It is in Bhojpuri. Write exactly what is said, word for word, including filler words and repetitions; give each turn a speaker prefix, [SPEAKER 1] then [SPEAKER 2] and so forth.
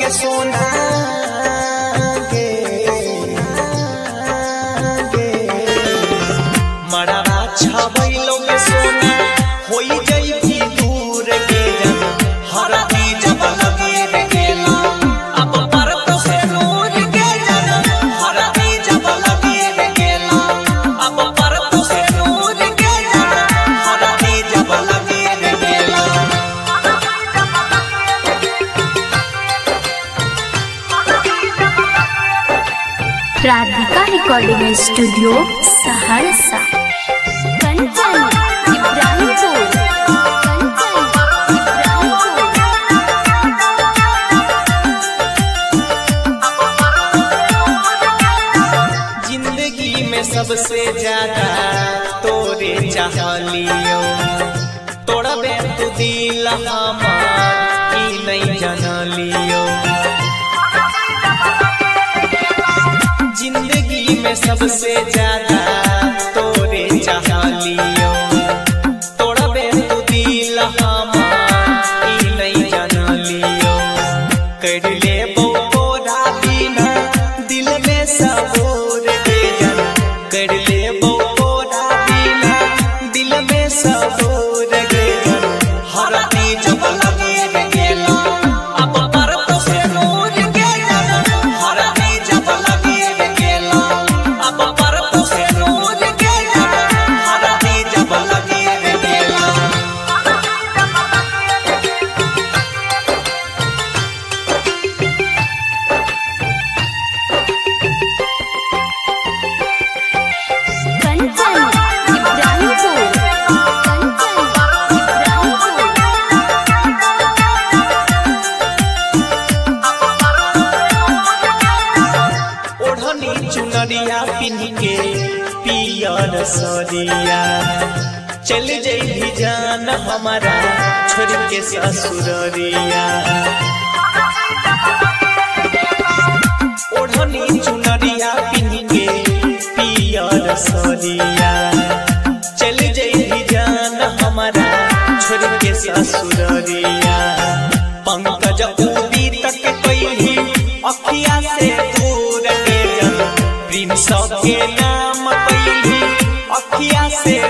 [SPEAKER 1] सोना गे गे मड़वा छबैलो के सोना होई जइबी दूर के जन हरदी जब लगे रे गेला अब पर तो से नूर के जन हरदी जब लगे रे गेला अब पर तो से नूर के जन हरदी जब लगे रे गेला।
[SPEAKER 2] Radhika recording studio Saharsa. कंचन इब्राहिमपुर कंचन इब्राहिमपुर।
[SPEAKER 1] जिंदगी में सबसे ज्यादा तोरे चाहलियो तोड़बे तू दिल हमार ई नहीं जानलियो। जिंदगी में सबसे ज्यादा तोरे चाहलियो तोड़बे तू दिल हमार ई नहीं जानलियो। कर ले बोरा बिना दिल में सबोर दे जन कर ले बोरा बिना दिल में सबोर दे जन हरदी जब लगे रे गेला अब पर तो से नूर के जन हरदी जब लगे रे गेला अब पर तो से नूर के जन हरदी जब लगे रे गेला।
[SPEAKER 2] कंचन इब्राहिमपुर कंचन इब्राहिमपुर।
[SPEAKER 1] ओढ़नी चुनरिया पिन्ह के पियर सरिया चल जइबी जान हमारा छोड़ के ससुररिया। ओढ़नी चुनरिया पिन्ह के पियर सरिया चल जइबी जान हमारा छोड़ के ससुररिया। पंकज उबी तक कइली अखिया से दूर के जन प्रिंस के नाम कइली अखिया से